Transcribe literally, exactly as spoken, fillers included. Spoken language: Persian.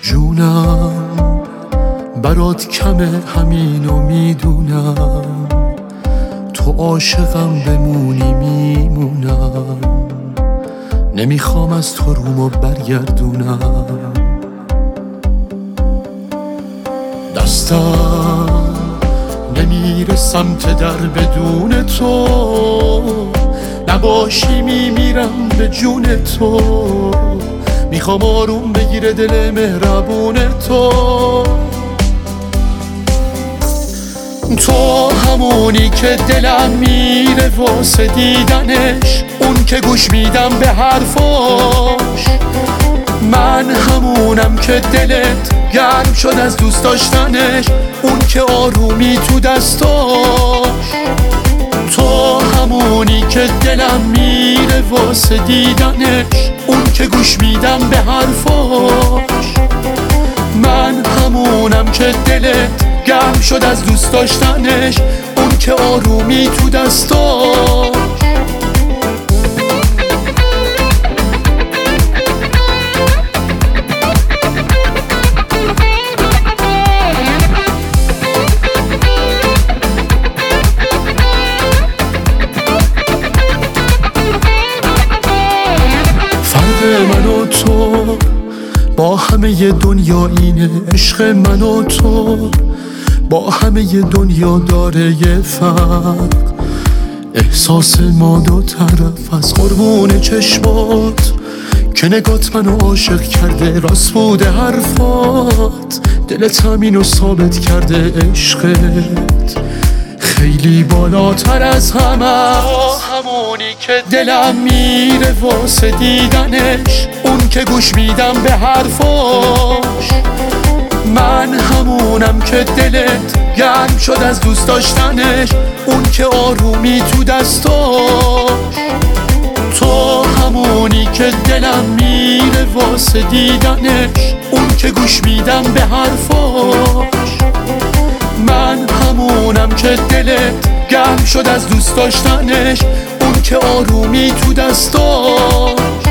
جونم برات کمه همینو میدونم، تو عاشقم بمونی میمونم، نمیخوام از تو رومو برگردونم. دستم نمیره سمت در بدون تو، نباشی میمیرم به جون تو، میخوام آروم بگیره دل مهربون تو. تو همونی که دلم میره واسه دیدنش، اون که گوش میدم به حرفاش. من همونم که دلت گرم شد از دوست داشتنش، اون که آرومی تو دستاش. تو همونی که دلم میره واسه دیدنش، اون که گوش میدم به حرفاش. من همونم که دلت گرم شد از دوست داشتنش، اون که آرومی تو دستاش. من و تو با همه دنیا اینه، عشق من و تو با همه دنیا داره یه فرق. احساس ما دو طرف از قربون چشمات، که نگات منو عاشق کرده، راست بوده حرفات، دلت همینو ثابت کرده. عشقت خیلی بالاتر از همه، همونی که دلم میره واسه دیدنش، اون که گوش میدم به حرفاش. من همونم که دلت گرم شد از دوست داشتنش، اون که آرومی تو دستاش. تو همونی که دلم میره واسه دیدنش، اون که گوش میدم به حرفاش. من همونم که دلت گرم شد از دوست داشتنش، اون که آرومی تو دستاش.